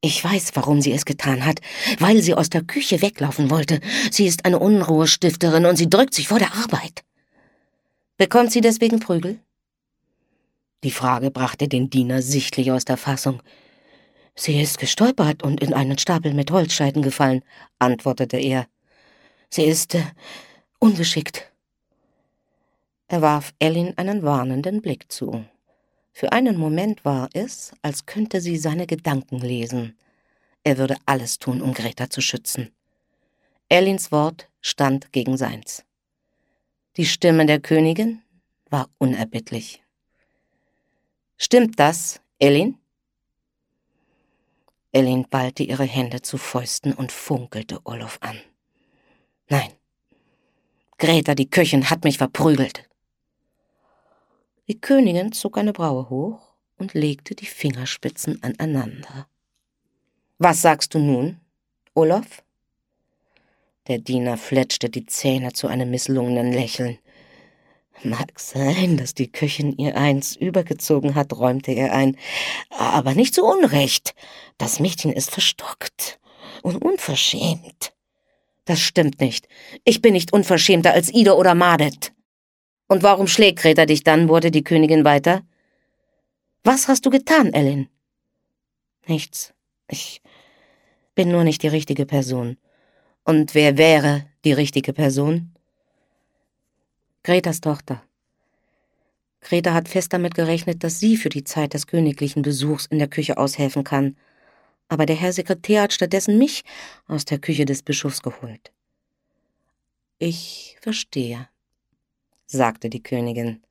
Ich weiß, warum sie es getan hat, weil sie aus der Küche weglaufen wollte. Sie ist eine Unruhestifterin und sie drückt sich vor der Arbeit. Bekommt sie deswegen Prügel? Die Frage brachte den Diener sichtlich aus der Fassung. Sie ist gestolpert und in einen Stapel mit Holzscheiten gefallen, antwortete er. Sie ist ungeschickt. Er warf Ellin einen warnenden Blick zu. Für einen Moment war es, als könnte sie seine Gedanken lesen. Er würde alles tun, um Greta zu schützen. Ellins Wort stand gegen seins. Die Stimme der Königin war unerbittlich. »Stimmt das, Ellin?« Ellin ballte ihre Hände zu Fäusten und funkelte Olof an. »Nein, Greta, die Köchin, hat mich verprügelt.« Die Königin zog eine Braue hoch und legte die Fingerspitzen aneinander. »Was sagst du nun, Olof?« Der Diener fletschte die Zähne zu einem misslungenen Lächeln. »Mag sein, dass die Köchin ihr eins übergezogen hat«, räumte er ein, »aber nicht zu Unrecht. Das Mädchen ist verstockt und unverschämt.« »Das stimmt nicht. Ich bin nicht unverschämter als Ida oder Madet.« »Und warum schlägt Greta dich dann?«, bohrte die Königin weiter. »Was hast du getan, Ellin?« »Nichts. Ich bin nur nicht die richtige Person.« »Und wer wäre die richtige Person?« »Gretas Tochter. Greta hat fest damit gerechnet, dass sie für die Zeit des königlichen Besuchs in der Küche aushelfen kann. Aber der Herr Sekretär hat stattdessen mich aus der Küche des Bischofs geholt.« »Ich verstehe«, sagte die Königin.